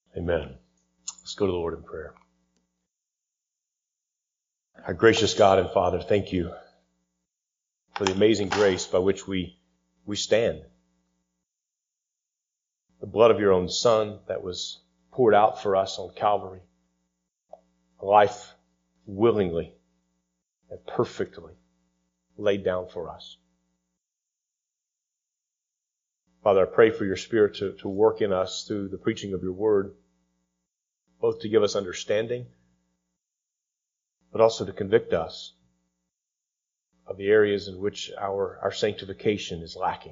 Amen. Let's go to the Lord in prayer. Our gracious God and Father, thank you for the amazing grace by which we stand. The blood of your own Son that was poured out for us on Calvary. A life willingly and perfectly laid down for us. Father, I pray for your Spirit to work in us through the preaching of your word, both to give us understanding, but also to convict us of the areas in which our sanctification is lacking.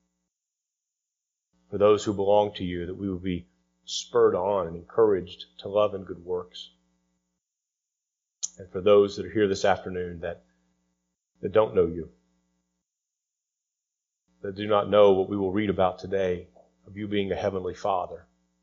For those who belong to you, that we will be spurred on and encouraged to love and good works. And for those that are here this afternoon that don't know you, that do not know what we will read about today, of you being a heavenly Father.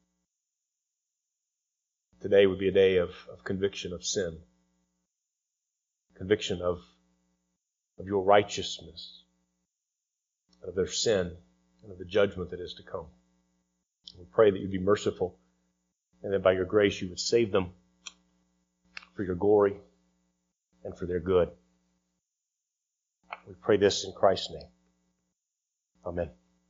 Today would be a day of conviction of sin, conviction of your righteousness, and of their sin, and of the judgment that is to come. We pray that you'd be merciful, and that by your grace you would save them for your glory and for their good. We pray this in Christ's name. Amen.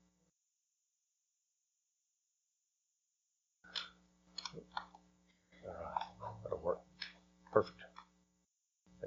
All right, that'll work. Perfect. Thank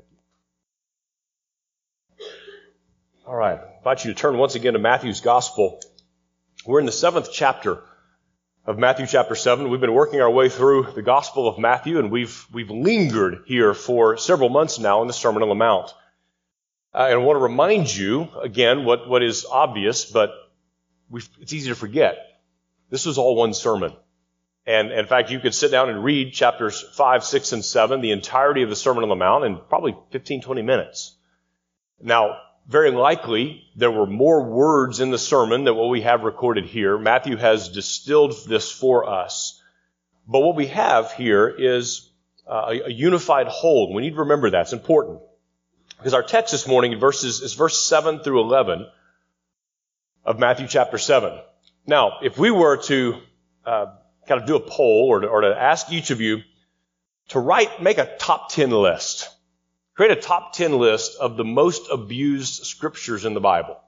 you. All right, I invite you to turn once again to Matthew's Gospel. We're in the 7th chapter of Matthew chapter 7. We've been working our way through the Gospel of Matthew, and we've lingered here for several months now in the Sermon on the Mount. And I want to remind you, again, what is obvious, but it's easy to forget. This was all one sermon. And in fact, you could sit down and read chapters 5, 6, and 7, the entirety of the Sermon on the Mount, in probably 15, 20 minutes. Now, very likely, there were more words in the sermon than what we have recorded here. Matthew has distilled this for us. But what we have here is a unified whole. We need to remember that. It's important. Because our text this morning is verse 7 through 11 of Matthew chapter 7. Now, if we were to kind of do a poll or to ask each of you to make a top 10 list. Create a top 10 list of the most abused scriptures in the Bible.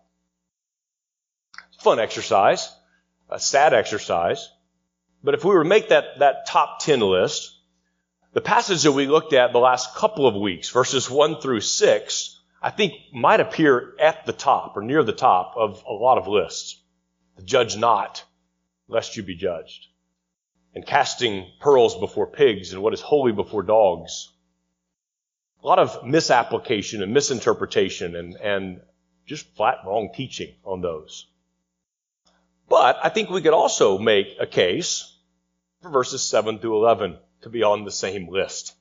Fun exercise, a sad exercise. But if we were to make that top 10 list, the passage that we looked at the last couple of weeks, verses 1 through 6, I think might appear at the top or near the top of a lot of lists. Judge not, lest you be judged. And casting pearls before pigs and what is holy before dogs. A lot of misapplication and misinterpretation and just flat wrong teaching on those. But I think we could also make a case for verses 7 through 11 to be on the same list.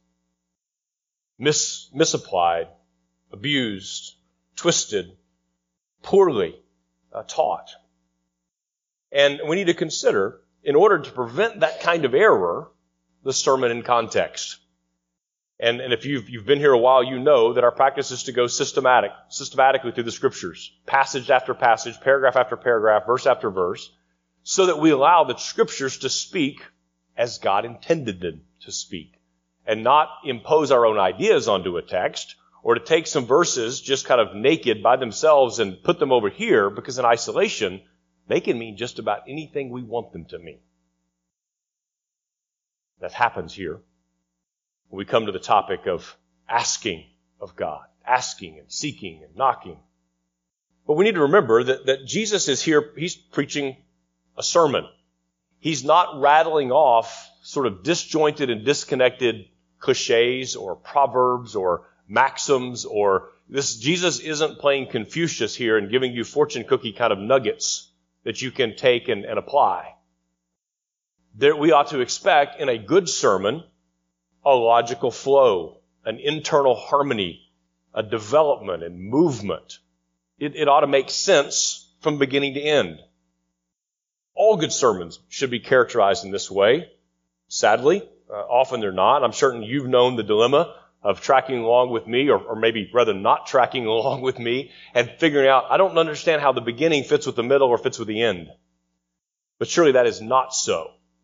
Misapplied, abused, twisted, poorly taught. And we need to consider, in order to prevent that kind of error, the sermon in context. And if you've been here a while, you know that our practice is to go systematically through the scriptures, passage after passage, paragraph after paragraph, verse after verse, so that we allow the scriptures to speak as God intended them to speak, and not impose our own ideas onto a text, or to take some verses just kind of naked by themselves and put them over here, because in isolation, they can mean just about anything we want them to mean. That happens here. We come to the topic of asking of God, asking and seeking and knocking. But we need to remember that Jesus is here, he's preaching a sermon. He's not rattling off sort of disjointed and disconnected cliches or proverbs or maxims or this. Jesus isn't playing Confucius here and giving you fortune cookie kind of nuggets that you can take and apply. We ought to expect in a good sermon a logical flow, an internal harmony, a development and movement. It ought to make sense from beginning to end. All good sermons should be characterized in this way. Sadly, often they're not. I'm certain you've known the dilemma of tracking along with me, or maybe rather not tracking along with me, and figuring out, I don't understand how the beginning fits with the middle or fits with the end. But surely that is not so.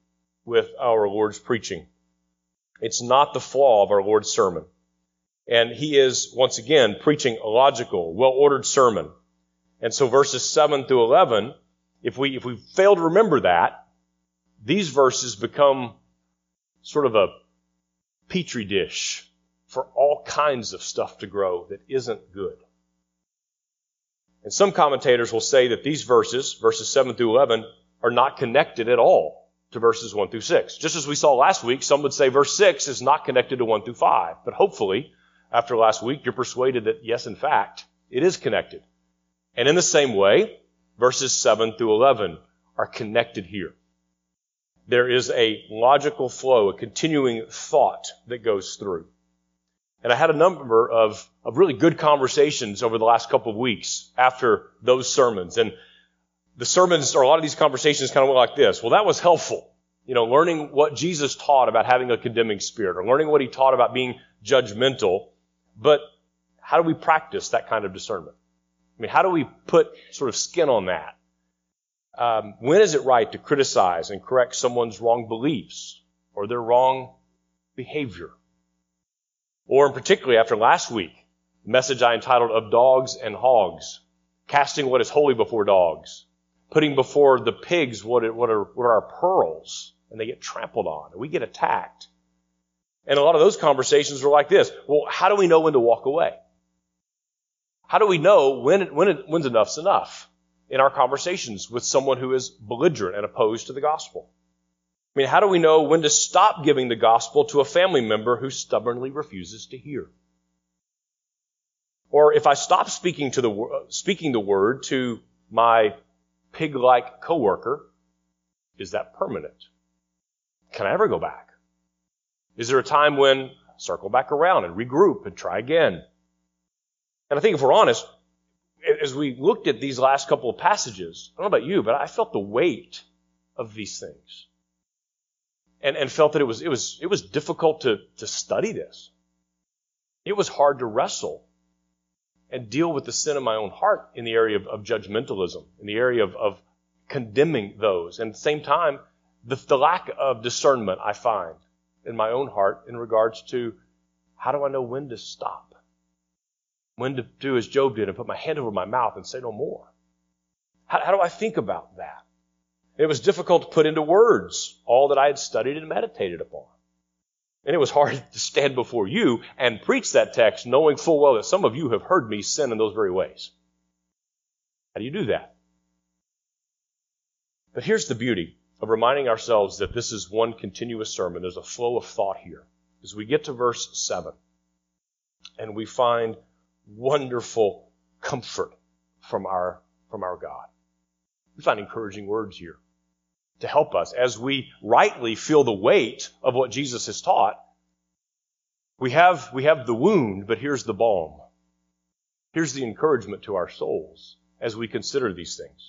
with our Lord's preaching. It's not the flaw of our Lord's sermon. And he is, once again, preaching a logical, well-ordered sermon. And so verses 7 through 11, if we fail to remember that, these verses become sort of a petri dish for all kinds of stuff to grow that isn't good. And some commentators will say that these verses 7 through 11, are not connected at all to verses 1 through 6. Just as we saw last week, some would say verse 6 is not connected to 1 through 5. But hopefully, after last week, you're persuaded that, yes, in fact, it is connected. And in the same way, verses 7 through 11 are connected here. There is a logical flow, a continuing thought that goes through. And I had a number of really good conversations over the last couple of weeks after those sermons. And the sermons, or a lot of these conversations kind of went like this. Well, that was helpful. Learning what Jesus taught about having a condemning spirit, or learning what he taught about being judgmental. But how do we practice that kind of discernment? I mean, how do we put sort of skin on that? When is it right to criticize and correct someone's wrong beliefs or their wrong behavior? Or in particularly after last week, the message I entitled Of Dogs and Hogs, casting what is holy before dogs, putting before the pigs what are our pearls, and they get trampled on, and we get attacked. And a lot of those conversations were like this. Well, how do we know when to walk away? How do we know when's enough's enough in our conversations with someone who is belligerent and opposed to the gospel? I mean, how do we know when to stop giving the gospel to a family member who stubbornly refuses to hear? Or if I stop speaking the word to my pig-like coworker, is that permanent? Can I ever go back? Is there a time when I circle back around and regroup and try again? And I think if we're honest, as we looked at these last couple of passages, I don't know about you, but I felt the weight of these things. And felt that it was difficult to study this. It was hard to wrestle and deal with the sin in my own heart in the area of judgmentalism, in the area of condemning those. And at the same time, the lack of discernment I find in my own heart in regards to how do I know when to stop? When to do as Job did and put my hand over my mouth and say no more? How do I think about that? It was difficult to put into words all that I had studied and meditated upon. And it was hard to stand before you and preach that text knowing full well that some of you have heard me sin in those very ways. How do you do that? But here's the beauty of reminding ourselves that this is one continuous sermon. There's a flow of thought here. As we get to verse 7, and we find wonderful comfort from our God. We find encouraging words here to help us as we rightly feel the weight of what Jesus has taught. We have the wound, but here's the balm. Here's the encouragement to our souls as we consider these things.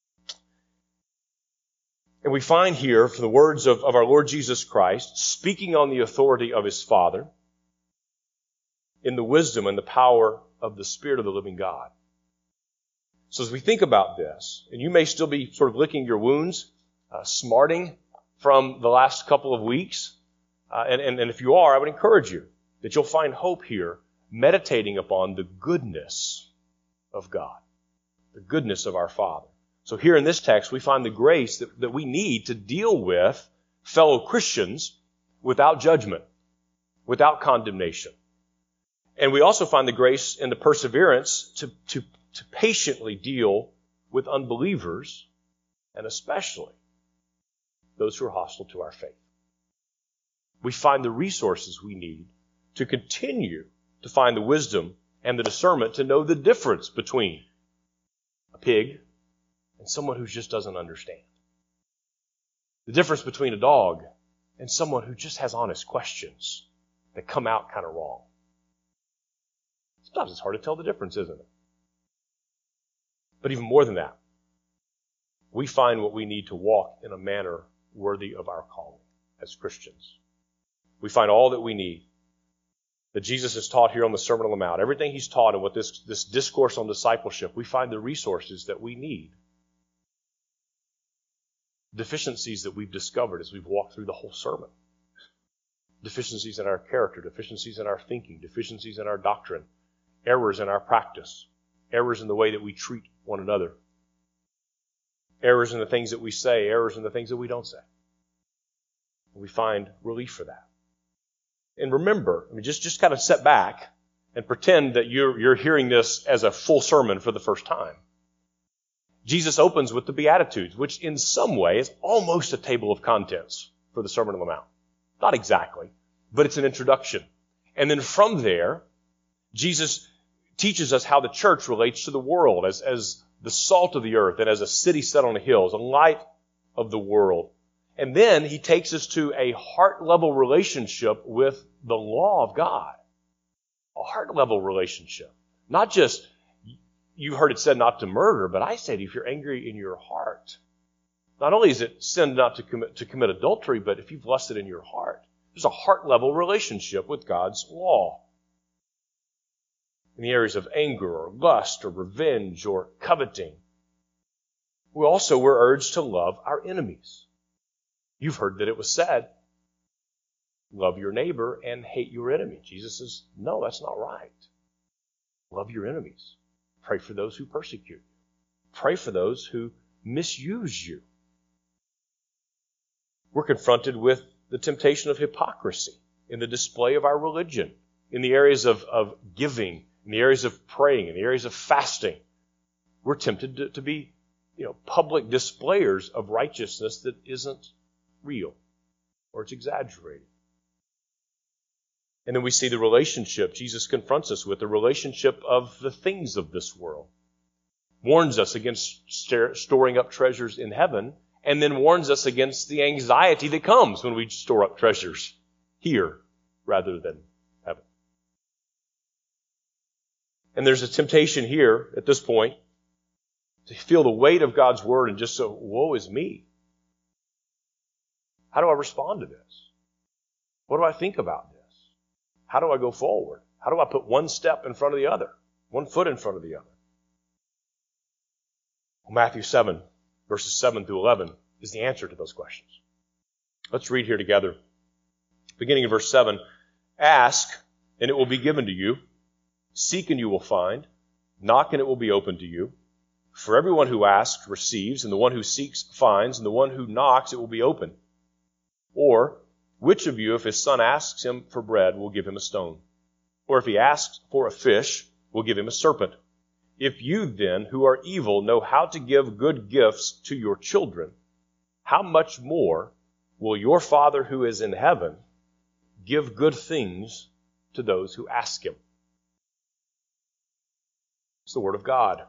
And we find here, from the words of our Lord Jesus Christ, speaking on the authority of his Father, in the wisdom and the power of the Spirit of the living God. So as we think about this, and you may still be sort of licking your wounds, smarting from the last couple of weeks, and if you are, I would encourage you that you'll find hope here, meditating upon the goodness of God, the goodness of our Father. So here in this text, we find the grace that we need to deal with fellow Christians without judgment, without condemnation. And we also find the grace and the perseverance to patiently deal with unbelievers, and especially those who are hostile to our faith. We find the resources we need to continue to find the wisdom and the discernment to know the difference between a pig and someone who just doesn't understand. The difference between a dog and someone who just has honest questions that come out kind of wrong. Sometimes it's hard to tell the difference, isn't it? But even more than that, we find what we need to walk in a manner worthy of our calling as Christians. We find all that we need that Jesus has taught here on the Sermon on the Mount. Everything he's taught and what this discourse on discipleship, we find the resources that we need deficiencies that we've discovered as we've walked through the whole sermon. Deficiencies in our character, deficiencies in our thinking, deficiencies in our doctrine, errors in our practice, errors in the way that we treat one another, errors in the things that we say, errors in the things that we don't say. We find relief for that. And remember, just kind of sit back and pretend that you're hearing this as a full sermon for the first time. Jesus opens with the Beatitudes, which in some way is almost a table of contents for the Sermon on the Mount. Not exactly, but it's an introduction. And then from there, Jesus teaches us how the church relates to the world as the salt of the earth and as a city set on a hill, as a light of the world. And then he takes us to a heart-level relationship with the law of God. A heart-level relationship. Not just, you heard it said not to murder, but I said if you're angry in your heart, not only is it sin not to commit adultery, but if you've lusted in your heart, there's a heart-level relationship with God's law. In the areas of anger or lust or revenge or coveting. We also were urged to love our enemies. You've heard that it was said, love your neighbor and hate your enemy. Jesus says, no, that's not right. Love your enemies. Pray for those who persecute you. Pray for those who misuse you. We're confronted with the temptation of hypocrisy in the display of our religion, in the areas of giving, in the areas of praying, in the areas of fasting. We're tempted to be, public displayers of righteousness that isn't real or it's exaggerated. And then we see the relationship Jesus confronts us with, the relationship of the things of this world. Warns us against storing up treasures in heaven, and then warns us against the anxiety that comes when we store up treasures here rather than heaven. And there's a temptation here at this point to feel the weight of God's word and just so, woe is me. How do I respond to this? What do I think about this? How do I go forward? How do I put one step in front of the other? One foot in front of the other? Well, Matthew 7, verses 7 through 11 is the answer to those questions. Let's read here together. Beginning in verse 7, ask, and it will be given to you. Seek, and you will find. Knock, and it will be opened to you. For everyone who asks receives, and the one who seeks finds, and the one who knocks it will be opened. Or, which of you, if his son asks him for bread, will give him a stone? Or if he asks for a fish, will give him a serpent? If you then, who are evil, know how to give good gifts to your children, how much more will your Father who is in heaven give good things to those who ask him? It's the Word of God.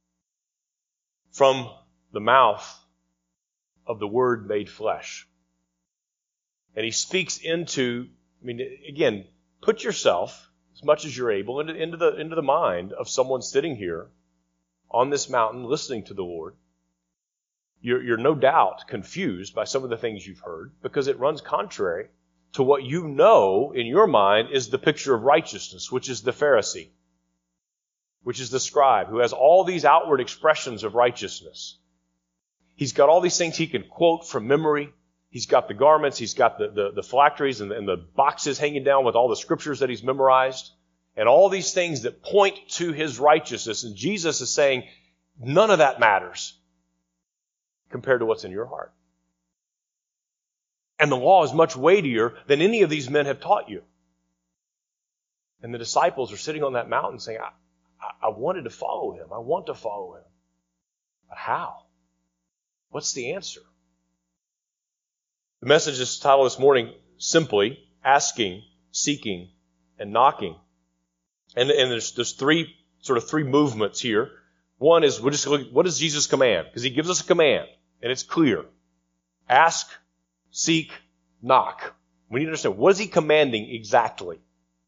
From the mouth of the Word made flesh. And he speaks into, again, put yourself, as much as you're able, into the mind of someone sitting here on this mountain listening to the Lord. You're no doubt confused by some of the things you've heard because it runs contrary to what you know in your mind is the picture of righteousness, which is the Pharisee, which is the scribe, who has all these outward expressions of righteousness. He's got all these things he can quote from memory. He's got the garments, he's got the phylacteries and the boxes hanging down with all the scriptures that he's memorized, and all these things that point to his righteousness. And Jesus is saying, none of that matters compared to what's in your heart. And the law is much weightier than any of these men have taught you. And the disciples are sitting on that mountain saying, I wanted to follow him. I want to follow him. But how? What's the answer? The message is titled this morning, simply, asking, seeking, and knocking. And there's three movements here. One is, we'll just look, what does Jesus command? Because he gives us a command, and it's clear. Ask, seek, knock. We need to understand, what is he commanding exactly?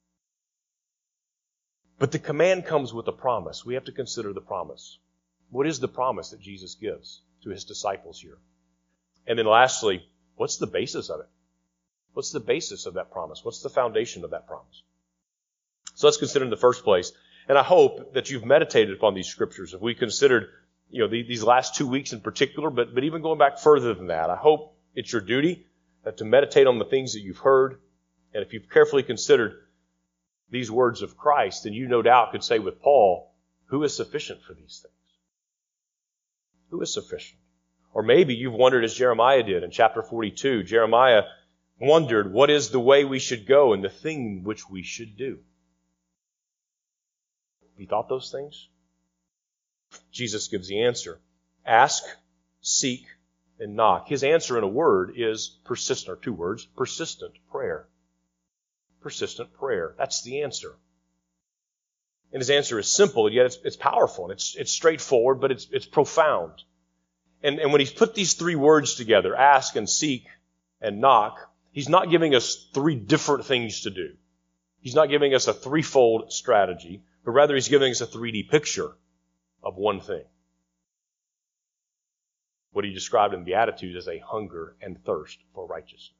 But the command comes with a promise. We have to consider the promise. What is the promise that Jesus gives to his disciples here? And then lastly, what's the basis of it? What's the basis of that promise? What's the foundation of that promise? So let's consider in the first place, and I hope that you've meditated upon these scriptures. If we considered these last 2 weeks in particular, but even going back further than that, I hope it's your duty to meditate on the things that you've heard. And if you've carefully considered these words of Christ, then you no doubt could say with Paul, who is sufficient for these things? Who is sufficient? Or maybe you've wondered as Jeremiah did in chapter 42. Jeremiah wondered, what is the way we should go and the thing which we should do? Have you thought those things? Jesus gives the answer. Ask, seek, and knock. His answer in a word is persistent, or 2 words, persistent prayer. Persistent prayer. That's the answer. And his answer is simple, yet it's powerful. And it's straightforward, but it's profound. And when he's put these 3 words together, ask and seek and knock, he's not giving us 3 different things to do. He's not giving us a 3-fold strategy, but rather he's giving us a 3D picture of one thing. What he described in the Beatitudes as a hunger and thirst for righteousness.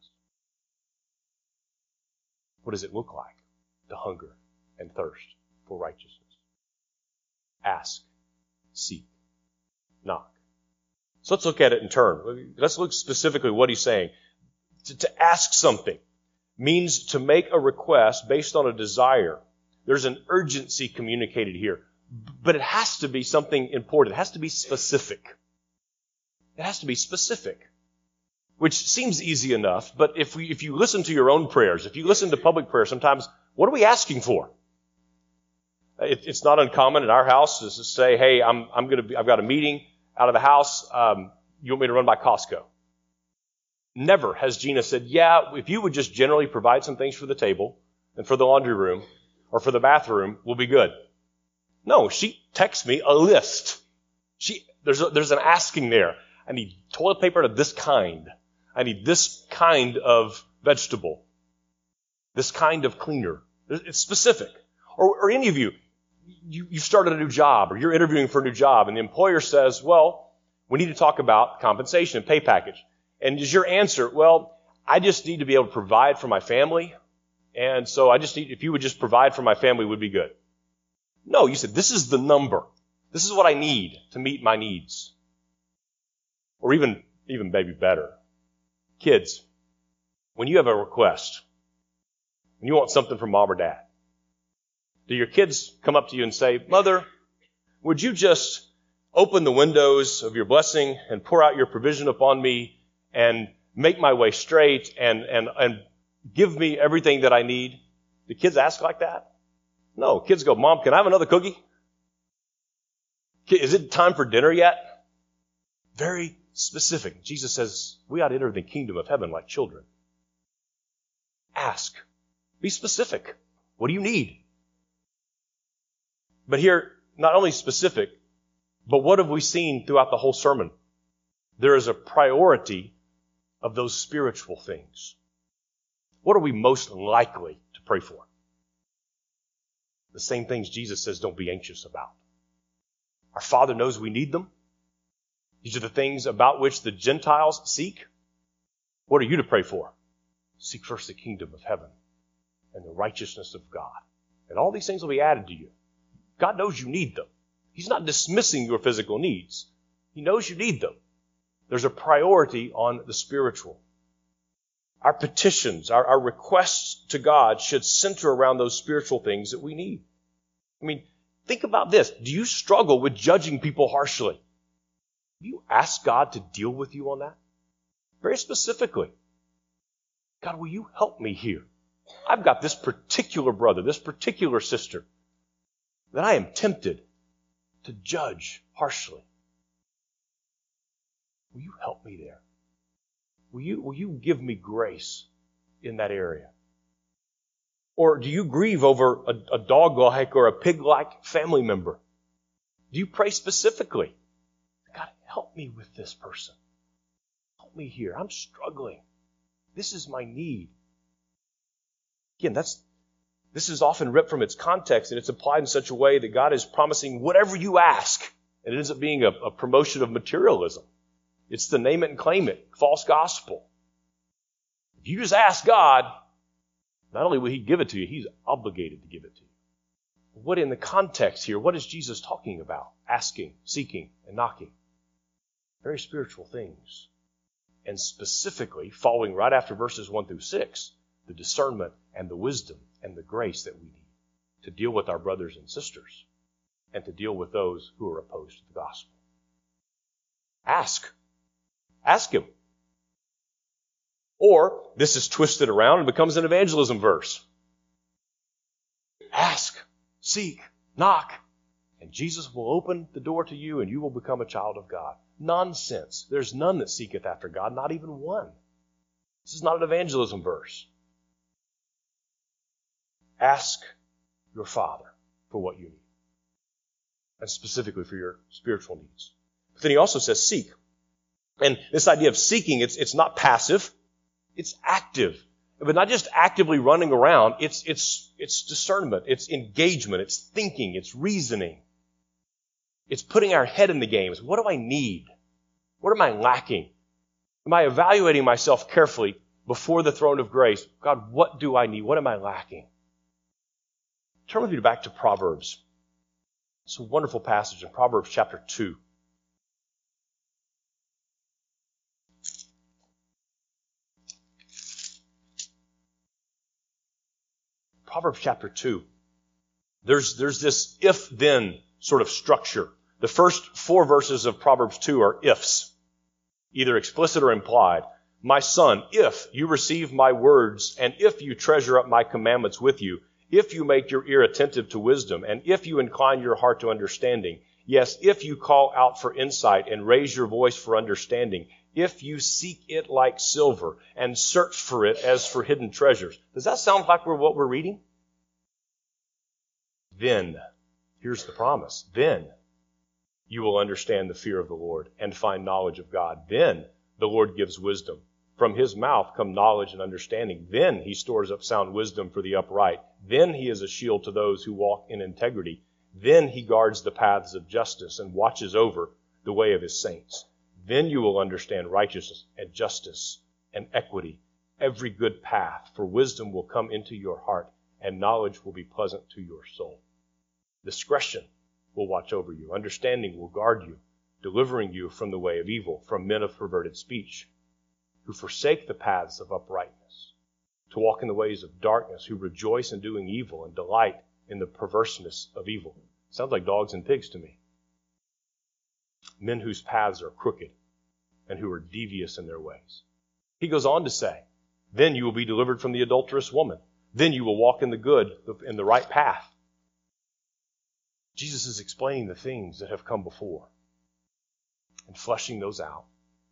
What does it look like to hunger and thirst for righteousness? Ask, seek, knock. So let's look at it in turn. Let's look specifically what he's saying. To ask something means to make a request based on a desire. There's an urgency communicated here. But it has to be something important. It has to be specific. It has to be specific. Which seems easy enough, but if you listen to your own prayers, if you listen to public prayer sometimes, what are we asking for? It's not uncommon in our house to say, hey, I've got a meeting out of the house. You want me to run by Costco? Never has Gina said, yeah, if you would just generally provide some things for the table and for the laundry room or for the bathroom, we'll be good. No, she texts me a list. There's an asking there. I need toilet paper of this kind. I need this kind of vegetable. This kind of cleaner. It's specific. Or any of you've started a new job or you're interviewing for a new job and the employer says, well, we need to talk about compensation and pay package. And is your answer, well, I just need to be able to provide for my family. And so if you would just provide for my family would be good. No, you said, this is the number. This is what I need to meet my needs. Or even maybe better. Kids, when you have a request, when you want something from mom or dad, do your kids come up to you and say, Mother, would you just open the windows of your blessing and pour out your provision upon me and make my way straight and give me everything that I need? Do kids ask like that? No, kids go, Mom, can I have another cookie? Is it time for dinner yet? Very specific. Jesus says we ought to enter the kingdom of heaven like children. Ask. Be specific. What do you need? But here, not only specific, but what have we seen throughout the whole sermon? There is a priority of those spiritual things. What are we most likely to pray for? The same things Jesus says don't be anxious about. Our Father knows we need them. These are the things about which the Gentiles seek. What are you to pray for? Seek first the kingdom of heaven and the righteousness of God. And all these things will be added to you. God knows you need them. He's not dismissing your physical needs. He knows you need them. There's a priority on the spiritual. Our petitions, our requests to God should center around those spiritual things that we need. I mean, think about this. Do you struggle with judging people harshly? Do you ask God to deal with you on that? Very specifically. God, will you help me here? I've got this particular brother, this particular sister that I am tempted to judge harshly. Will you help me there? Will you give me grace in that area? Or do you grieve over a dog-like or a pig-like family member? Do you pray specifically? God, help me with this person. Help me here. I'm struggling. This is my need. Again, this is often ripped from its context, and it's applied in such a way that God is promising whatever you ask. And it ends up being a promotion of materialism. It's the name it and claim it, false gospel. If you just ask God, not only will He give it to you, He's obligated to give it to you. What in the context here, what is Jesus talking about? asking, seeking, and knocking. Very spiritual things. And specifically, following right after verses 1 through 6, the discernment and the wisdom and the grace that we need to deal with our brothers and sisters and to deal with those who are opposed to the gospel. Ask. Ask him. Or this is twisted around and becomes an evangelism verse. Ask, seek, knock, and Jesus will open the door to you and you will become a child of God. Nonsense. There's none that seeketh after God, not even one. This is not an evangelism verse. Ask your Father for what you need, and specifically for your spiritual needs. But then he also says seek. And this idea of seeking, it's not passive, it's active. But not just actively running around, it's discernment, it's engagement, it's thinking, it's reasoning. It's putting our head in the game. It's, what do I need? What am I lacking? Am I evaluating myself carefully before the throne of grace? God, what do I need? What am I lacking? Turn with me back to Proverbs. It's a wonderful passage in Proverbs chapter 2. Proverbs chapter 2. There's this if-then sort of structure. The first 4 verses of Proverbs 2 are ifs, either explicit or implied. My son, if you receive my words, and if you treasure up my commandments with you, if you make your ear attentive to wisdom, and if you incline your heart to understanding, yes, if you call out for insight and raise your voice for understanding, if you seek it like silver and search for it as for hidden treasures. Does that sound like what we're reading? Then, here's the promise, then you will understand the fear of the Lord and find knowledge of God. Then the Lord gives wisdom. From his mouth come knowledge and understanding. Then he stores up sound wisdom for the upright. Then he is a shield to those who walk in integrity. Then he guards the paths of justice and watches over the way of his saints. Then you will understand righteousness and justice and equity, every good path, for wisdom will come into your heart and knowledge will be pleasant to your soul. Discretion will watch over you. Understanding will guard you, delivering you from the way of evil, from men of perverted speech, who forsake the paths of uprightness, to walk in the ways of darkness, who rejoice in doing evil and delight in the perverseness of evil. Sounds like dogs and pigs to me. Men whose paths are crooked and who are devious in their ways. He goes on to say, then you will be delivered from the adulterous woman. Then you will walk in the good, in the right path. Jesus is explaining the things that have come before and fleshing those out.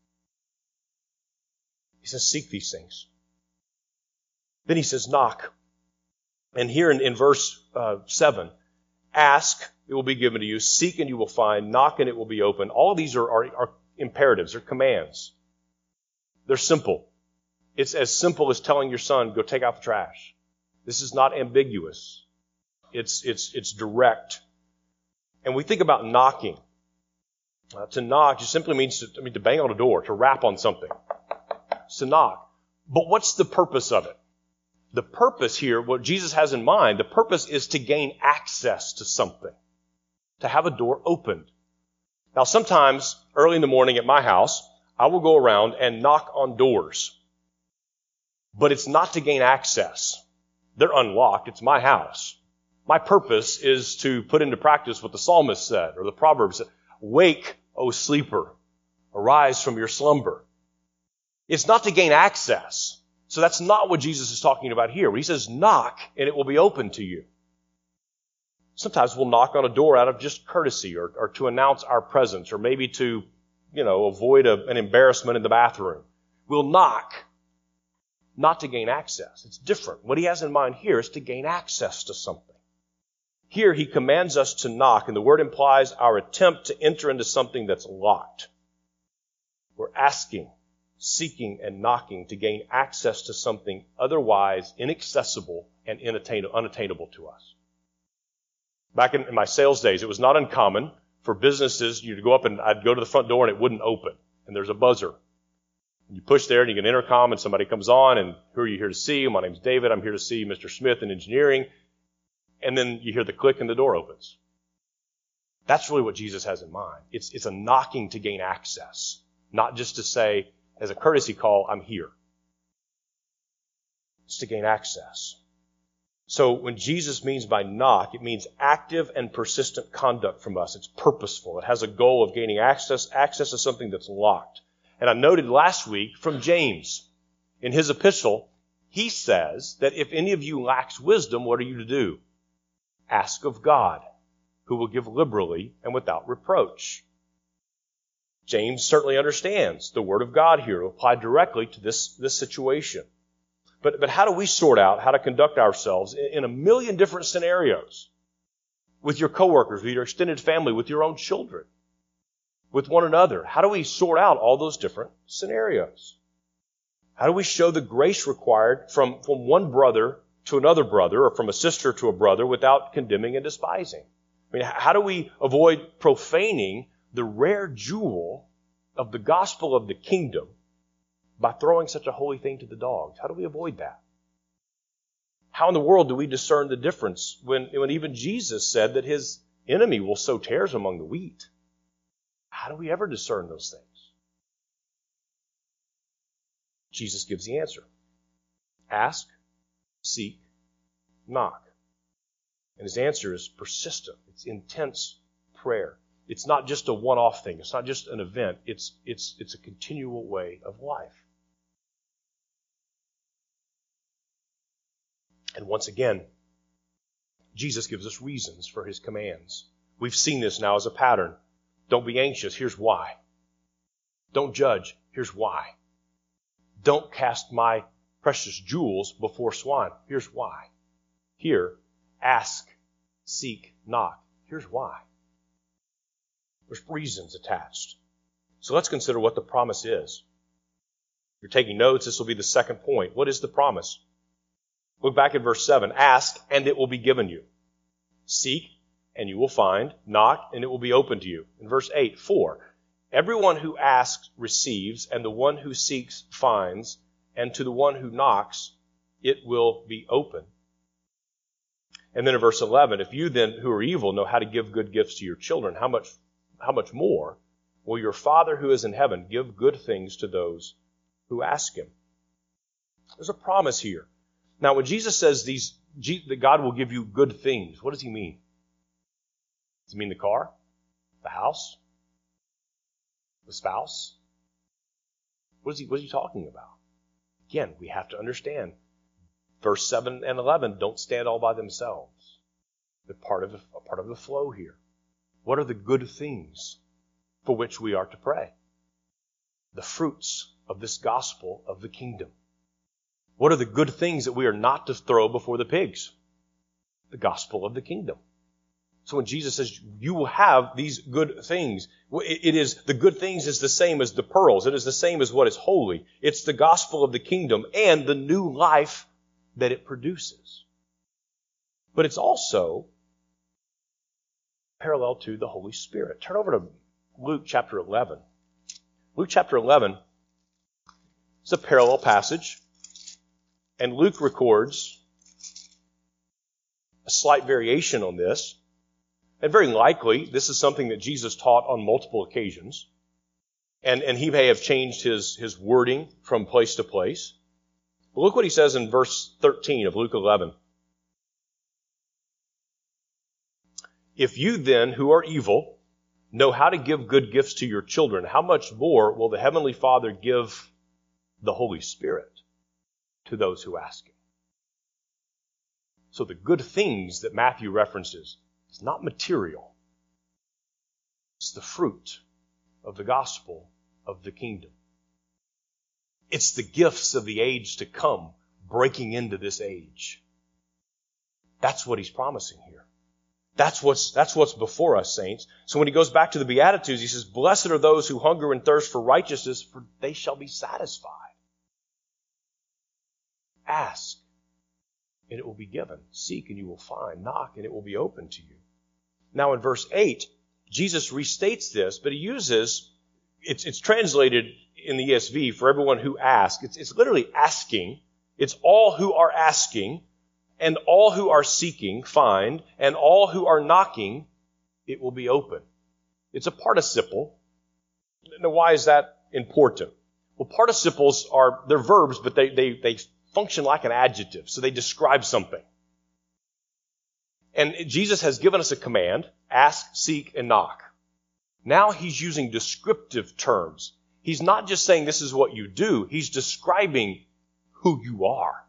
He says, seek these things. Then he says, knock. And here in verse 7, ask, it will be given to you. Seek and you will find. Knock and it will be open. All of these are imperatives, they're commands. They're simple. It's as simple as telling your son, go take out the trash. This is not ambiguous. It's direct. And we think about knocking. To knock just simply means to bang on a door, to rap on something. It's to knock. But what's the purpose of it? The purpose here, what Jesus has in mind, the purpose is to gain access to something. To have a door opened. Now sometimes, early in the morning at my house, I will go around and knock on doors. But it's not to gain access. They're unlocked. It's my house. My purpose is to put into practice what the psalmist said, or the Proverbs said, wake, O sleeper, arise from your slumber. It's not to gain access. So that's not what Jesus is talking about here. When he says knock and it will be open to you. Sometimes we'll knock on a door out of just courtesy or to announce our presence or maybe to, avoid an embarrassment in the bathroom. We'll knock, not to gain access. It's different. What he has in mind here is to gain access to something. Here he commands us to knock, and the word implies our attempt to enter into something that's locked. We're asking, seeking, and knocking to gain access to something otherwise inaccessible and unattainable to us. Back in my sales days, it was not uncommon for businesses, you to go up and I'd go to the front door and it wouldn't open. And there's a buzzer. And you push there and you get an intercom and somebody comes on and who are you here to see? My name's David. I'm here to see Mr. Smith in engineering. And then you hear the click and the door opens. That's really what Jesus has in mind. It's a knocking to gain access, not just to say, as a courtesy call, I'm here. It's to gain access. So when Jesus means by knock, it means active and persistent conduct from us. It's purposeful. It has a goal of gaining access to something that's locked. And I noted last week from James, in his epistle, he says that if any of you lacks wisdom, what are you to do? Ask of God, who will give liberally and without reproach. James certainly understands the word of God here applied directly to this situation. But how do we sort out how to conduct ourselves in a million different scenarios? With your coworkers, with your extended family, with your own children, with one another. How do we sort out all those different scenarios? How do we show the grace required from one brother to another brother, or from a sister to a brother, without condemning and despising? I mean, how do we avoid profaning the rare jewel of the gospel of the kingdom by throwing such a holy thing to the dogs? How do we avoid that? How in the world do we discern the difference when even Jesus said that his enemy will sow tares among the wheat? How do we ever discern those things? Jesus gives the answer. Ask, seek, knock. And his answer is persistent. It's intense prayer. It's not just a one-off thing. It's not just an event. It's a continual way of life. And once again, Jesus gives us reasons for his commands. We've seen this now as a pattern. Don't be anxious. Here's why. Don't judge. Here's why. Don't cast my precious jewels before swine. Here's why. Here, ask, seek, knock. Here's why. There's reasons attached. So let's consider what the promise is. If you're taking notes, this will be the second point. What is the promise? Look back at verse 7. Ask, and it will be given you. Seek, and you will find. Knock, and it will be opened to you. In verse 8, 4. Everyone who asks receives, and the one who seeks finds, and to the one who knocks it will be open. And then in verse 11, if you then who are evil know how to give good gifts to your children, how much more will your Father who is in heaven give good things to those who ask him? There's a promise here. Now, when Jesus says that God will give you good things, what does he mean? Does he mean the car? The house? The spouse? What is he talking about? Again, we have to understand. Verse 7 and 11 don't stand all by themselves. They're part of the flow here. What are the good things for which we are to pray? The fruits of this gospel of the kingdom. What are the good things that we are not to throw before the pigs? The gospel of the kingdom. So when Jesus says, you will have these good things, the good things is the same as the pearls. It is the same as what is holy. It's the gospel of the kingdom and the new life that it produces. But it's also parallel to the Holy Spirit. Turn over to Luke chapter 11. Luke chapter 11 is a parallel passage. And Luke records a slight variation on this. And very likely, this is something that Jesus taught on multiple occasions. And he may have changed his wording from place to place. But look what he says in verse 13 of Luke 11. If you then, who are evil, know how to give good gifts to your children, how much more will the Heavenly Father give the Holy Spirit to those who ask him? So the good things that Matthew references is not material. It's the fruit of the gospel of the kingdom. It's the gifts of the age to come breaking into this age. That's what he's promising here. That's what's before us, saints. So when he goes back to the Beatitudes, he says, blessed are those who hunger and thirst for righteousness, for they shall be satisfied. Ask, and it will be given. Seek, and you will find. Knock, and it will be open to you. Now in verse 8, Jesus restates this, but he uses, it's translated in the ESV for everyone who asks. It's literally asking. It's all who are asking, and all who are seeking find, and all who are knocking, it will be open. It's a participle. Now, why is that important? Well, participles they're verbs, but they function like an adjective, so they describe something. And Jesus has given us a command, ask, seek, and knock. Now he's using descriptive terms. He's not just saying this is what you do, he's describing who you are.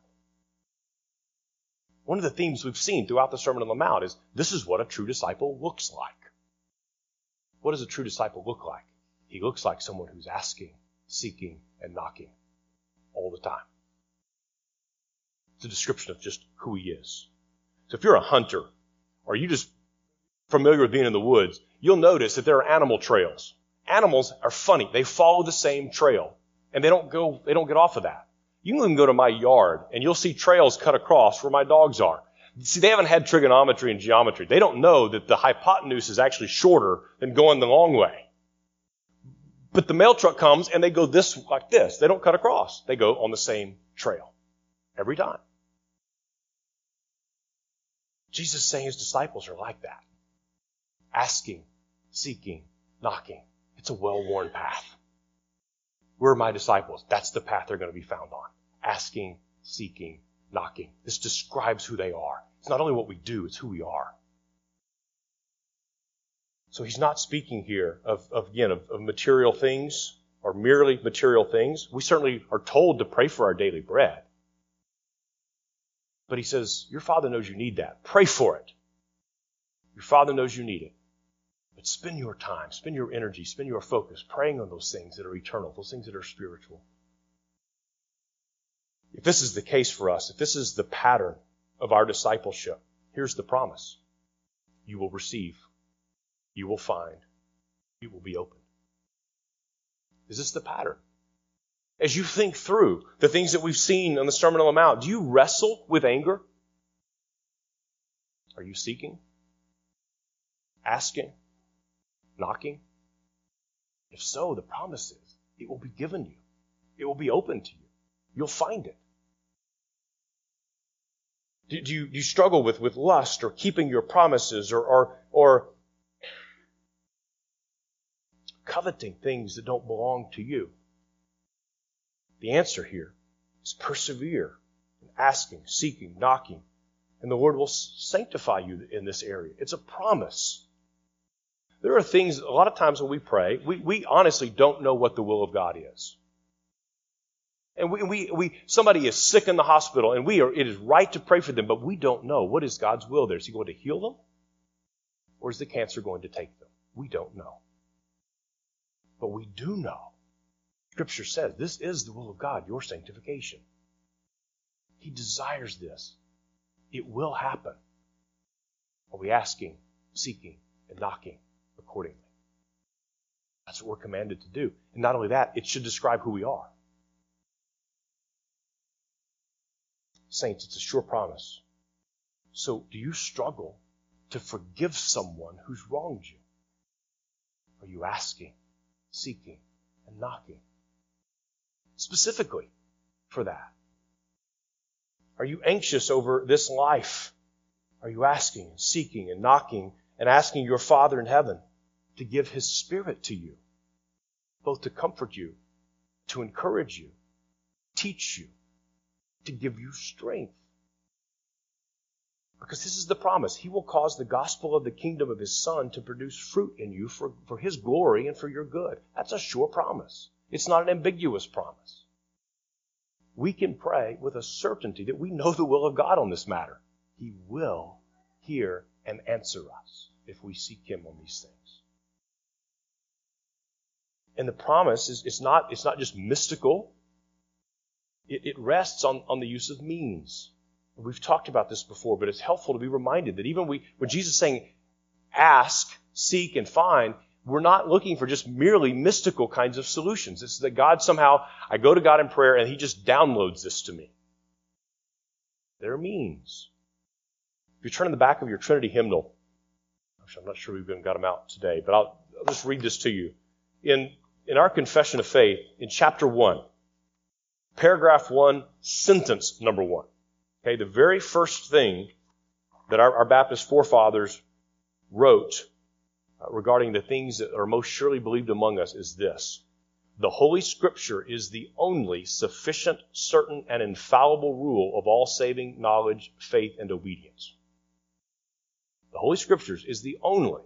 One of the themes we've seen throughout the Sermon on the Mount is this is what a true disciple looks like. What does a true disciple look like? He looks like someone who's asking, seeking, and knocking all the time. It's a description of just who he is. So if you're a hunter, or you just familiar with being in the woods, you'll notice that there are animal trails. Animals are funny. They follow the same trail, and they don't get off of that. You can even go to my yard, and you'll see trails cut across where my dogs are. See, they haven't had trigonometry and geometry. They don't know that the hypotenuse is actually shorter than going the long way. But the mail truck comes, and they go like this. They don't cut across. They go on the same trail every time. Jesus is saying his disciples are like that. Asking, seeking, knocking. It's a well-worn path. We're my disciples. That's the path they're going to be found on. Asking, seeking, knocking. This describes who they are. It's not only what we do, it's who we are. So he's not speaking here of material things or merely material things. We certainly are told to pray for our daily bread. But he says, your Father knows you need that. Pray for it. Your Father knows you need it. But spend your time, spend your energy, spend your focus praying on those things that are eternal, those things that are spiritual. If this is the case for us, if this is the pattern of our discipleship, here's the promise. You will receive. You will find. You will be opened. Is this the pattern? As you think through the things that we've seen on the Sermon on the Mount, do you wrestle with anger? Are you seeking? Asking? Knocking? If so, the promise is it will be given you. It will be open to you. You'll find it. Do you struggle with lust or keeping your promises or coveting things that don't belong to you? The answer here is persevere in asking, seeking, knocking, and the Lord will sanctify you in this area. It's a promise. There are things, a lot of times when we pray, we honestly don't know what the will of God is. And somebody is sick in the hospital, and it is right to pray for them, but we don't know. What is God's will there? Is he going to heal them? Or is the cancer going to take them? We don't know. But we do know. Scripture says this is the will of God, your sanctification. He desires this. It will happen. Are we asking, seeking, and knocking accordingly? That's what we're commanded to do. And not only that, it should describe who we are. Saints, it's a sure promise. So do you struggle to forgive someone who's wronged you? Are you asking, seeking, and knocking? Specifically for that. Are you anxious over this life? Are you asking and seeking and knocking and asking your Father in heaven to give his Spirit to you, both to comfort you, to encourage you, teach you, to give you strength? Because this is the promise. He will cause the gospel of the kingdom of his Son to produce fruit in you for his glory and for your good. That's a sure promise. It's not an ambiguous promise. We can pray with a certainty that we know the will of God on this matter. He will hear and answer us if we seek him on these things. And the promise is not just mystical. It rests on the use of means. We've talked about this before, but it's helpful to be reminded that even when Jesus is saying ask, seek, and find, we're not looking for just merely mystical kinds of solutions. It's that God somehow, I go to God in prayer and he just downloads this to me. There are means. If you turn in the back of your Trinity hymnal, I'm not sure we've got them out today, but I'll just read this to you. In our confession of faith, in chapter 1, paragraph 1, sentence number 1. Okay, the very first thing that our Baptist forefathers wrote regarding the things that are most surely believed among us is this. The Holy Scripture is the only sufficient, certain, and infallible rule of all saving knowledge, faith, and obedience. The Holy Scriptures is the only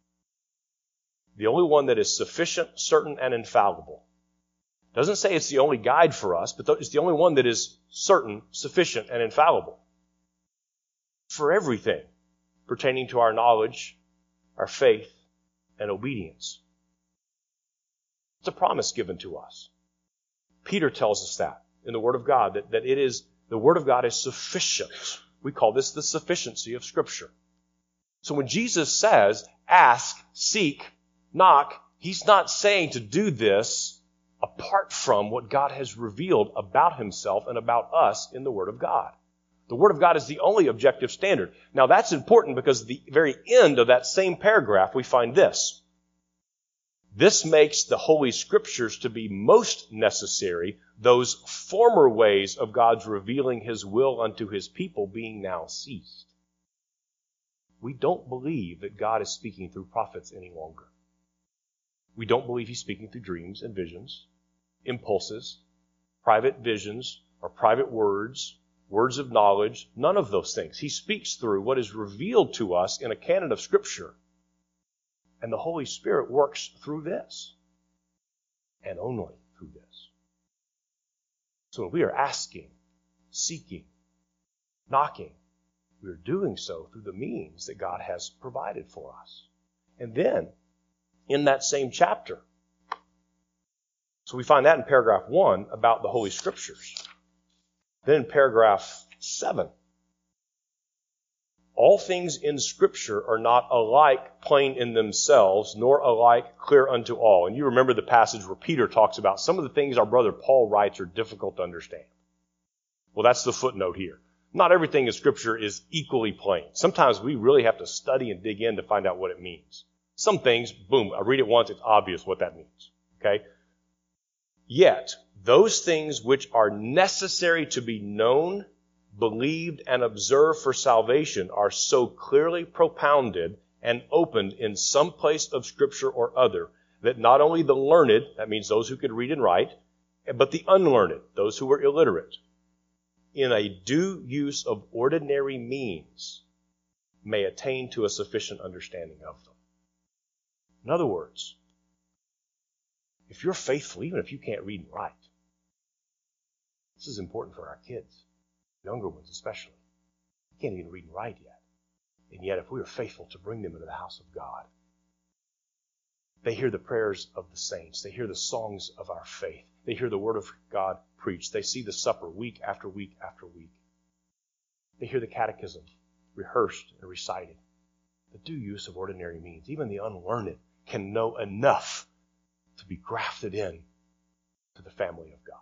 one that is sufficient, certain, and infallible. It doesn't say it's the only guide for us, but it's the only one that is certain, sufficient, and infallible for everything pertaining to our knowledge, our faith, and obedience. It's a promise given to us. Peter tells us that in the Word of God, that the Word of God is sufficient. We call this the sufficiency of Scripture. So when Jesus says, ask, seek, knock, he's not saying to do this apart from what God has revealed about himself and about us in the Word of God. The Word of God is the only objective standard. Now that's important because at the very end of that same paragraph we find this. This makes the Holy Scriptures to be most necessary, those former ways of God's revealing his will unto his people being now ceased. We don't believe that God is speaking through prophets any longer. We don't believe he's speaking through dreams and visions, impulses, private visions, or private words of knowledge, none of those things. He speaks through what is revealed to us in a canon of Scripture. And the Holy Spirit works through this, and only through this. So when we are asking, seeking, knocking, we are doing so through the means that God has provided for us. And then, in that same chapter, so we find that in paragraph 1 about the Holy Scriptures. Then in paragraph 7, all things in Scripture are not alike plain in themselves, nor alike clear unto all. And you remember the passage where Peter talks about some of the things our brother Paul writes are difficult to understand. Well, that's the footnote here. Not everything in Scripture is equally plain. Sometimes we really have to study and dig in to find out what it means. Some things, boom, I read it once, it's obvious what that means. Okay? Yet, those things which are necessary to be known, believed, and observed for salvation are so clearly propounded and opened in some place of Scripture or other that not only the learned, that means those who could read and write, but the unlearned, those who were illiterate, in a due use of ordinary means, may attain to a sufficient understanding of them. In other words, if you're faithful, even if you can't read and write, this is important for our kids, younger ones especially. They can't even read and write yet. And yet, if we are faithful to bring them into the house of God, they hear the prayers of the saints. They hear the songs of our faith. They hear the Word of God preached. They see the supper week after week after week. They hear the catechism rehearsed and recited. The due use of ordinary means. Even the unlearned can know enough to be grafted in to the family of God.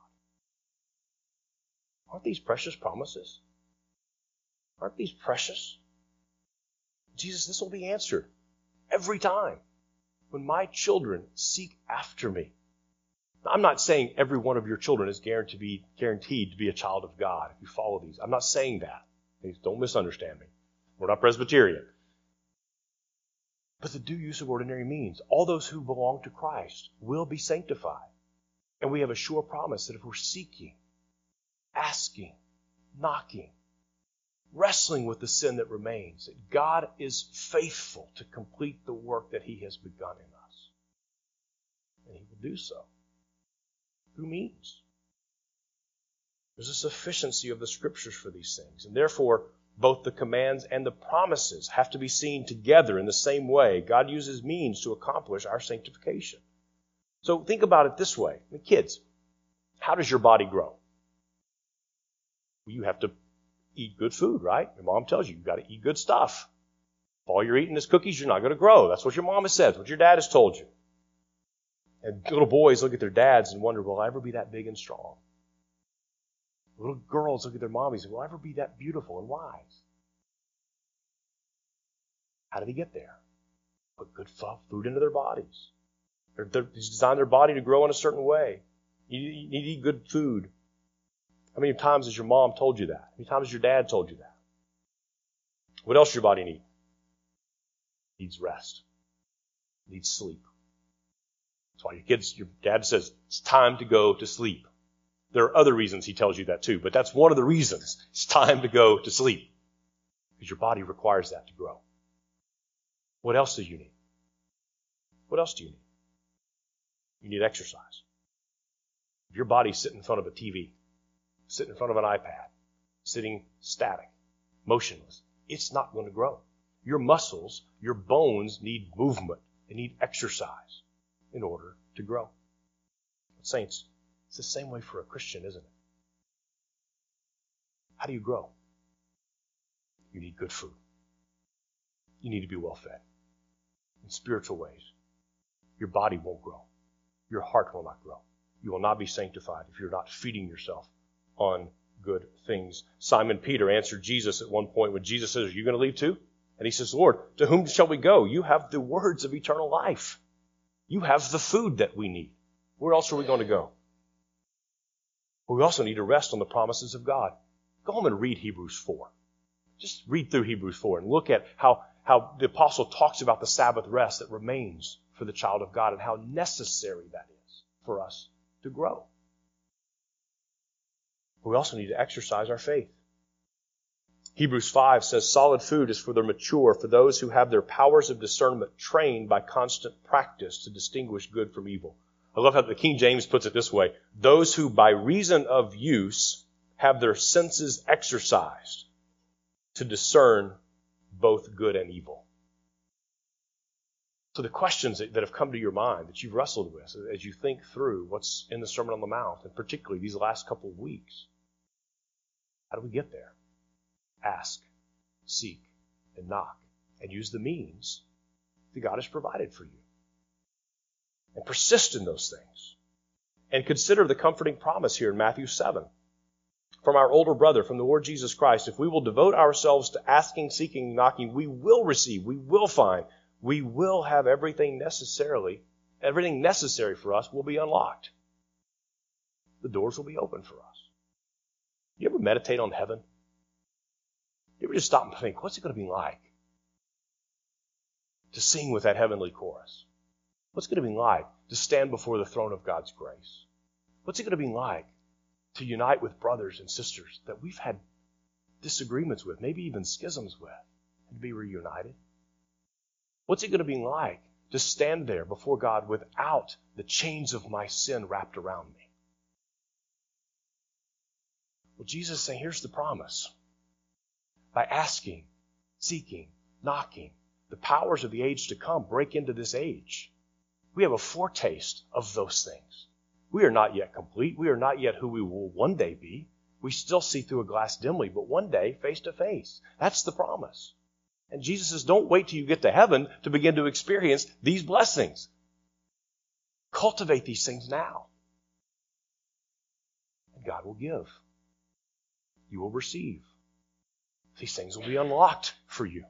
Aren't these precious promises? Aren't these precious? Jesus, this will be answered every time when my children seek after me. Now, I'm not saying every one of your children is guaranteed to be a child of God if you follow these. I'm not saying that. Please don't misunderstand me. We're not Presbyterian. But the due use of ordinary means. All those who belong to Christ will be sanctified. And we have a sure promise that if we're seeking, asking, knocking, wrestling with the sin that remains, that God is faithful to complete the work that he has begun in us. And he will do so through means. There's a sufficiency of the Scriptures for these things. And therefore, both the commands and the promises have to be seen together in the same way. God uses means to accomplish our sanctification. So think about it this way. Kids, how does your body grow? You have to eat good food, right? Your mom tells you you've got to eat good stuff. If all you're eating is cookies, you're not going to grow. That's what your mom has said. That's what your dad has told you. And little boys look at their dads and wonder, will I ever be that big and strong? Little girls look at their mommies and will I ever be that beautiful and wise? How did he get there? Put good food into their bodies. He's designed their body to grow in a certain way. You need to eat good food. How many times has your mom told you that? How many times has your dad told you that? What else does your body need? It needs rest. needs sleep. That's why your dad says, it's time to go to sleep. There are other reasons he tells you that too, but that's one of the reasons. It's time to go to sleep. Because your body requires that to grow. What else do you need? What else do you need? You need exercise. If your body's sitting in front of a TV, sitting in front of an iPad, sitting static, motionless, it's not going to grow. Your muscles, your bones need movement. They need exercise in order to grow. Saints, it's the same way for a Christian, isn't it? How do you grow? You need good food. You need to be well fed. In spiritual ways, your body won't grow. Your heart will not grow. You will not be sanctified if you're not feeding yourself on good things. Simon Peter answered Jesus at one point when Jesus says, are you going to leave too? And he says, Lord, to whom shall we go? You have the words of eternal life. You have the food that we need. Where else are we going to go? But we also need to rest on the promises of God. Go home and read Hebrews 4. Just read through Hebrews 4 and look at how the apostle talks about the Sabbath rest that remains for the child of God and how necessary that is for us to grow. But we also need to exercise our faith. Hebrews 5 says solid food is for the mature, for those who have their powers of discernment trained by constant practice to distinguish good from evil. I love how the King James puts it this way. Those who by reason of use have their senses exercised to discern both good and evil. So the questions that have come to your mind, that you've wrestled with as you think through what's in the Sermon on the Mount, and particularly these last couple of weeks, how do we get there? Ask, seek, and knock, and use the means that God has provided for you. And persist in those things. And consider the comforting promise here in Matthew 7 from our older brother, from the Lord Jesus Christ. If we will devote ourselves to asking, seeking, knocking, we will receive, we will find, we will have everything necessary for us will be unlocked. The doors will be open for us. You ever meditate on heaven? You ever just stop and think, what's it going to be like to sing with that heavenly chorus? What's it going to be like to stand before the throne of God's grace? What's it going to be like to unite with brothers and sisters that we've had disagreements with, maybe even schisms with, and to be reunited? What's it going to be like to stand there before God without the chains of my sin wrapped around me? Well, Jesus is saying, here's the promise. By asking, seeking, knocking, the powers of the age to come break into this age. We have a foretaste of those things. We are not yet complete. We are not yet who we will one day be. We still see through a glass dimly, but one day, face to face. That's the promise. And Jesus says, don't wait till you get to heaven to begin to experience these blessings. Cultivate these things now. And God will give. You will receive. These things will be unlocked for you.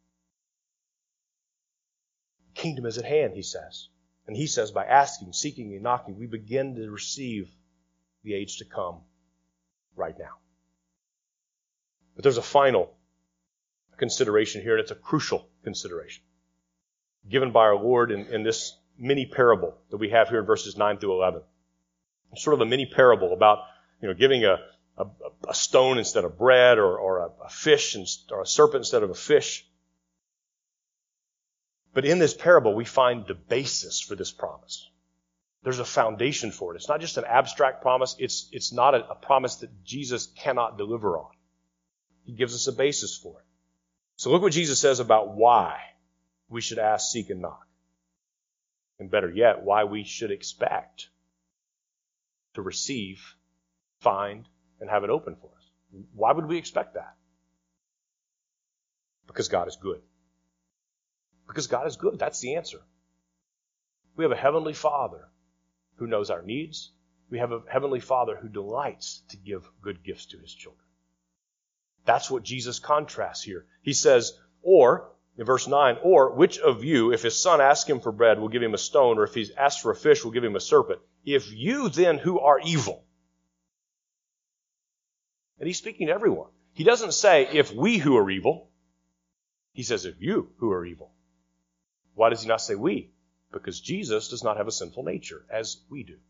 The kingdom is at hand, he says. And he says, by asking, seeking, and knocking, we begin to receive the age to come right now. But there's a final consideration here, and it's a crucial consideration given by our Lord in this mini parable that we have here in verses 9 through 11. It's sort of a mini parable about, giving a stone instead of bread, or a fish or a serpent instead of a fish. But in this parable, we find the basis for this promise. There's a foundation for it. It's not just an abstract promise. It's not a promise that Jesus cannot deliver on. He gives us a basis for it. So look what Jesus says about why we should ask, seek, and knock. And better yet, why we should expect to receive, find, and have it open for us. Why would we expect that? Because God is good. Because God is good. That's the answer. We have a heavenly Father who knows our needs. We have a heavenly Father who delights to give good gifts to his children. That's what Jesus contrasts here. He says, or, in verse 9, or which of you, if his son asks him for bread, will give him a stone, or if he's asked for a fish, will give him a serpent? If you then who are evil, and he's speaking to everyone. He doesn't say, if we who are evil. He says, if you who are evil. Why does he not say we? because Jesus does not have a sinful nature, as we do.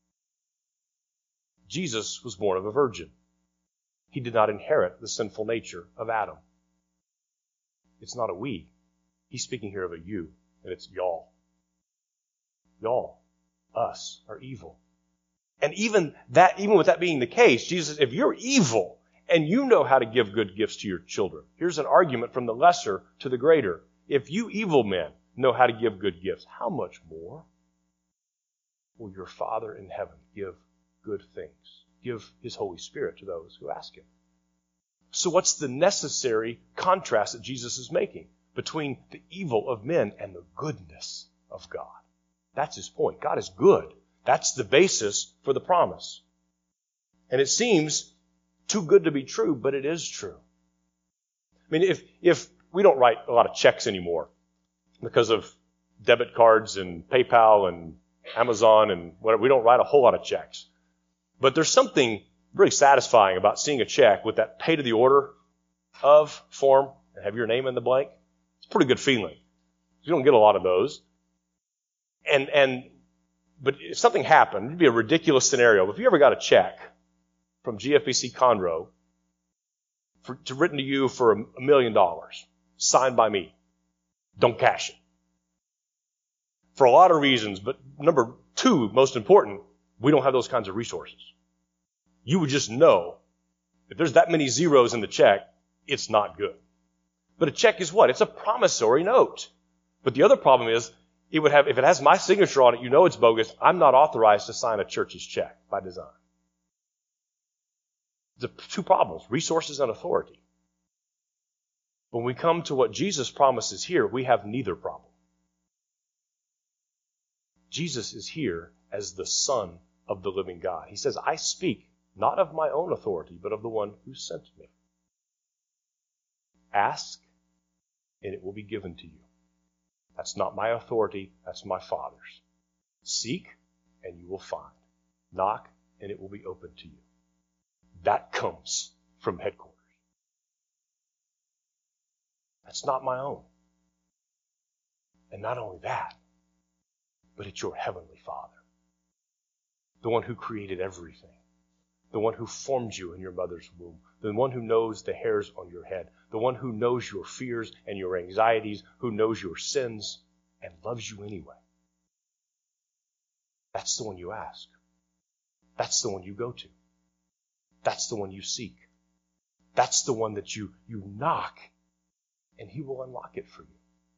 Jesus was born of a virgin. He did not inherit the sinful nature of Adam. It's not a we. He's speaking here of a you, and it's y'all. Y'all, us, are evil. And even with that being the case, Jesus, if you're evil and you know how to give good gifts to your children, here's an argument from the lesser to the greater. If you evil men know how to give good gifts, how much more will your Father in heaven give good things, give His Holy Spirit to those who ask Him? So what's the necessary contrast that Jesus is making between the evil of men and the goodness of God? That's His point. God is good. That's the basis for the promise. And it seems too good to be true, but it is true. I mean, if we don't write a lot of checks anymore because of debit cards and PayPal and Amazon and whatever, we don't write a whole lot of checks. But there's something really satisfying about seeing a check with that pay to the order of form and have your name in the blank. It's a pretty good feeling. You don't get a lot of those. But if something happened, it'd be a ridiculous scenario. But if you ever got a check from GFBC Conroe written to you for $1 million, signed by me, don't cash it. For a lot of reasons, but number two, most important, we don't have those kinds of resources. You would just know if there's that many zeros in the check, it's not good. But a check is what? It's a promissory note. But the other problem is, if it has my signature on it, you know it's bogus. I'm not authorized to sign a church's check by design. The two problems, resources and authority. When we come to what Jesus promises here, we have neither problem. Jesus is here as the Son of the living God. He says, I speak not of my own authority, but of the one who sent me. Ask, and it will be given to you. That's not my authority, that's my Father's. Seek, and you will find. Knock, and it will be opened to you. That comes from headquarters. That's not my own. And not only that, but it's your heavenly Father. The one who created everything. The one who formed you in your mother's womb. The one who knows the hairs on your head. The one who knows your fears and your anxieties, who knows your sins and loves you anyway. That's the one you ask. That's the one you go to. That's the one you seek. That's the one that you knock, and He will unlock it for you.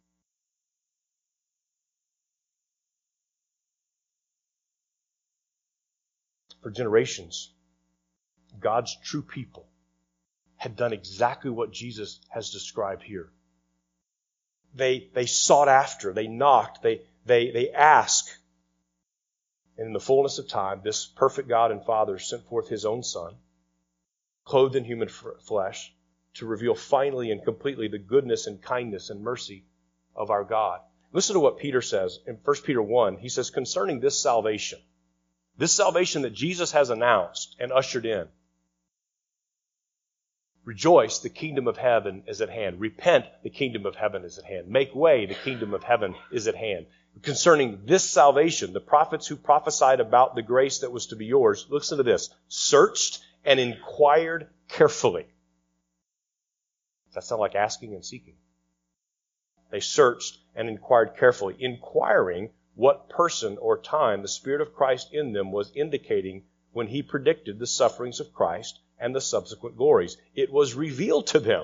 For generations, God's true people had done exactly what Jesus has described here. They sought after, they knocked, they asked. And in the fullness of time, this perfect God and Father sent forth His own Son, clothed in human flesh, to reveal finally and completely the goodness and kindness and mercy of our God. Listen to what Peter says in 1 Peter 1. He says, concerning this salvation that Jesus has announced and ushered in, rejoice, the kingdom of heaven is at hand. Repent, the kingdom of heaven is at hand. Make way, the kingdom of heaven is at hand. Concerning this salvation, the prophets who prophesied about the grace that was to be yours, listen to this, searched and inquired carefully. Does that sound like asking and seeking? They searched and inquired carefully, inquiring what person or time the Spirit of Christ in them was indicating when He predicted the sufferings of Christ and the subsequent glories. It was revealed to them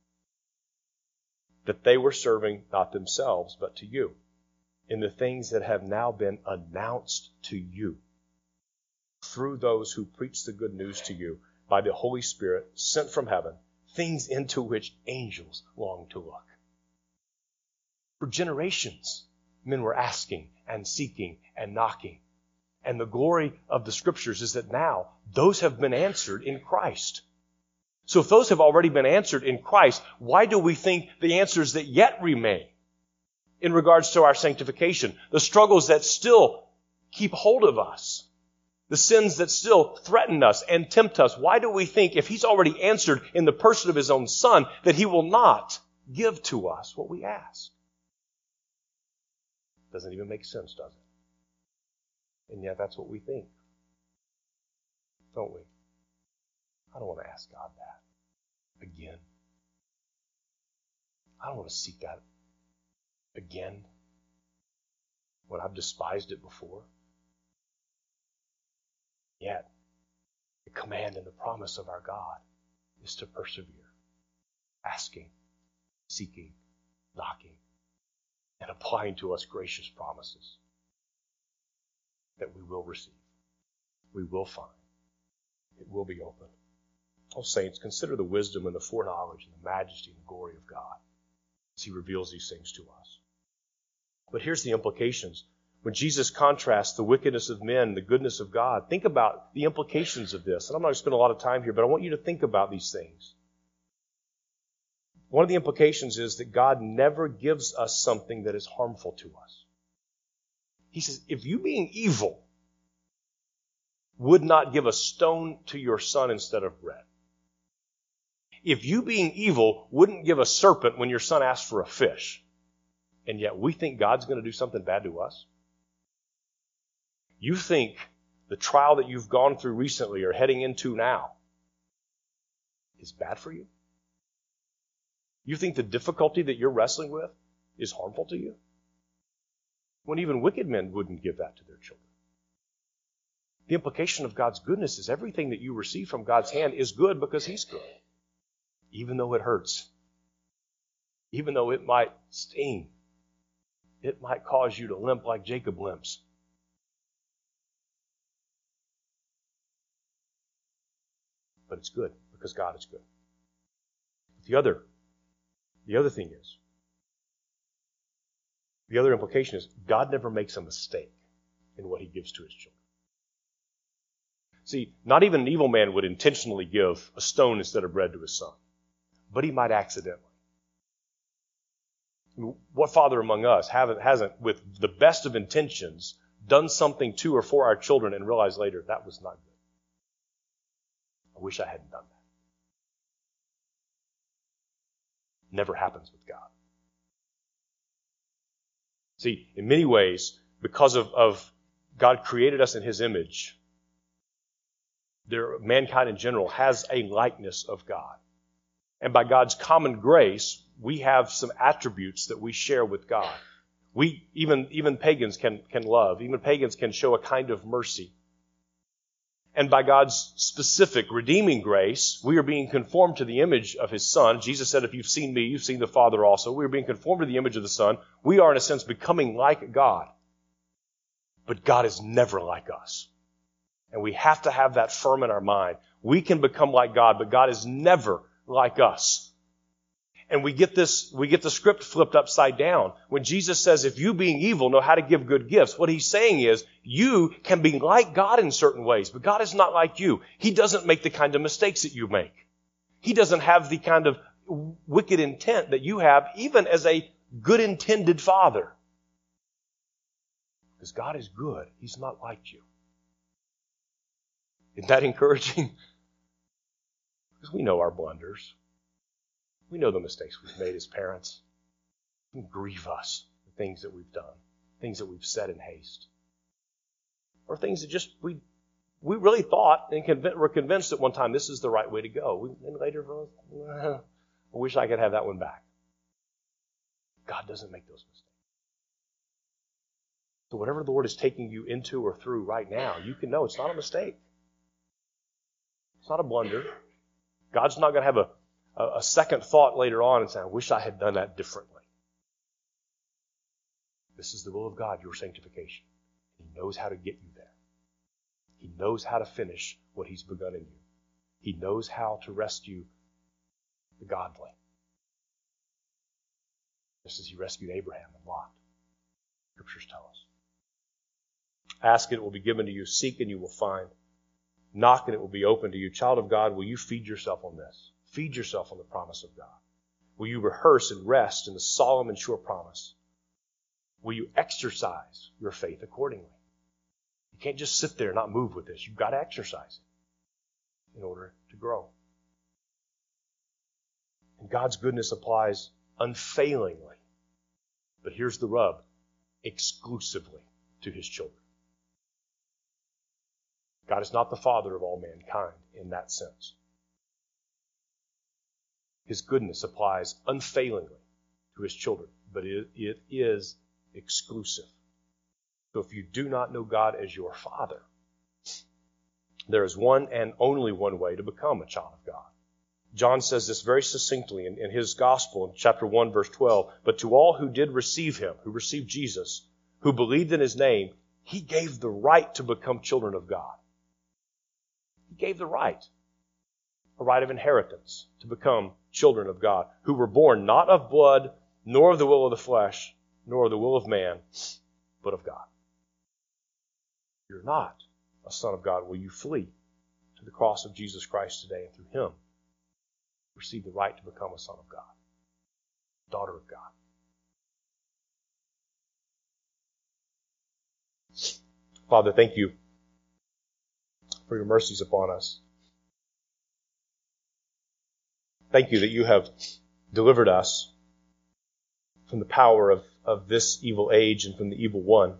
that they were serving not themselves, but to you, in the things that have now been announced to you through those who preach the good news to you by the Holy Spirit sent from heaven, things into which angels long to look. For generations, men were asking and seeking and knocking. And the glory of the Scriptures is that now those have been answered in Christ. So if those have already been answered in Christ, why do we think the answers that yet remain in regards to our sanctification, the struggles that still keep hold of us, the sins that still threaten us and tempt us, why do we think if He's already answered in the person of His own Son that He will not give to us what we ask? Doesn't even make sense, does it? And yet that's what we think, don't we? I don't want to ask God that again. I don't want to seek that again when I've despised it before. Yet, the command and the promise of our God is to persevere, asking, seeking, knocking, and applying to us gracious promises that we will receive, we will find, it will be open. Oh, saints, consider the wisdom and the foreknowledge and the majesty and the glory of God as He reveals these things to us. But here's the implications. When Jesus contrasts the wickedness of men and the goodness of God, think about the implications of this. And I'm not going to spend a lot of time here, but I want you to think about these things. One of the implications is that God never gives us something that is harmful to us. He says, if you being evil would not give a stone to your son instead of bread, if you being evil wouldn't give a serpent when your son asked for a fish, and yet we think God's going to do something bad to us? You think the trial that you've gone through recently or heading into now is bad for you? You think the difficulty that you're wrestling with is harmful to you? When even wicked men wouldn't give that to their children. The implication of God's goodness is everything that you receive from God's hand is good because He's good. Even though it hurts. Even though it might sting. It might cause you to limp like Jacob limps. But it's good because God is good. The other thing is, the other implication is God never makes a mistake in what He gives to His children. See, not even an evil man would intentionally give a stone instead of bread to his son, but he might accidentally. What father among us hasn't, with the best of intentions, done something to or for our children and realized later that was not good? I wish I hadn't done that. Never happens with God. See, in many ways, because of God created us in His image, mankind in general has a likeness of God. And by God's common grace, we have some attributes that we share with God. Even pagans can love. Even pagans can show a kind of mercy. And by God's specific redeeming grace, we are being conformed to the image of His Son. Jesus said, if you've seen me, you've seen the Father also. We are being conformed to the image of the Son. We are, in a sense, becoming like God. But God is never like us. And we have to have that firm in our mind. We can become like God, but God is never like us. And we get the script flipped upside down. When Jesus says, if you being evil know how to give good gifts, what He's saying is, you can be like God in certain ways, but God is not like you. He doesn't make the kind of mistakes that you make. He doesn't have the kind of wicked intent that you have, even as a good intended father. Because God is good. He's not like you. Isn't that encouraging? Because we know our blunders. We know the mistakes we've made as parents. It can grieve us, the things that we've done, things that we've said in haste. Or things that just we really thought and were convinced at one time this is the right way to go. And later, I wish I could have that one back. God doesn't make those mistakes. So whatever the Lord is taking you into or through right now, you can know it's not a mistake. It's not a blunder. God's not going to have a second thought later on and say, I wish I had done that differently. This is the will of God, your sanctification. He knows how to get you there. He knows how to finish what He's begun in you. He knows how to rescue the godly. Just as He rescued Abraham and Lot. Scriptures tell us. Ask and it will be given to you. Seek and you will find. Knock and it will be open to you. Child of God, will you feed yourself on this? Feed yourself on the promise of God. Will you rehearse and rest in the solemn and sure promise? Will you exercise your faith accordingly? You can't just sit there and not move with this. You've got to exercise it in order to grow. And God's goodness applies unfailingly. But here's the rub. exclusively to his children. God is not the father of all mankind in that sense. His goodness applies unfailingly to his children, but it is exclusive. So if you do not know God as your Father, there is one and only one way to become a child of God. John says this very succinctly in his gospel in chapter 1, verse 12. But to all who did receive him, who received Jesus, who believed in his name, he gave the right to become children of God. He gave the right, a right of inheritance to become children of God, who were born not of blood, nor of the will of the flesh, nor of the will of man, but of God. If you're not a son of God, will you flee to the cross of Jesus Christ today, and through him receive the right to become a son of God, daughter of God? Father, thank you for your mercies upon us. Thank you that you have delivered us from the power of this evil age and from the evil one.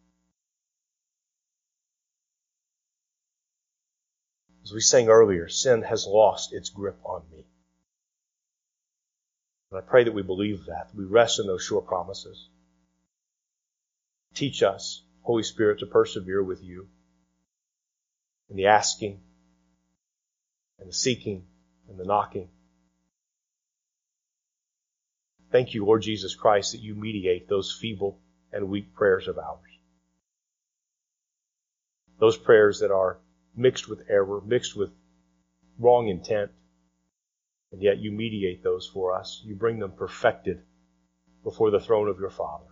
As we sang earlier, sin has lost its grip on me. And I pray that we believe that we rest in those sure promises. Teach us, Holy Spirit, to persevere with you in the asking and the seeking and the knocking. Thank you, Lord Jesus Christ, that you mediate those feeble and weak prayers of ours. Those prayers that are mixed with error, mixed with wrong intent, and yet you mediate those for us. You bring them perfected before the throne of your Father.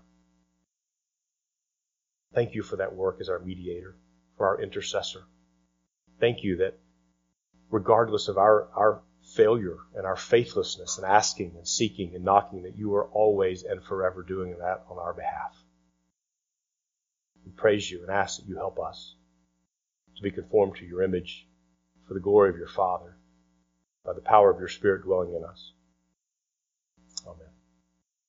Thank you for that work as our mediator, for our intercessor. Thank you that regardless of our failure and our faithlessness and asking and seeking and knocking, that you are always and forever doing that on our behalf. We praise you and ask that you help us to be conformed to your image for the glory of your Father, by the power of your Spirit dwelling in us.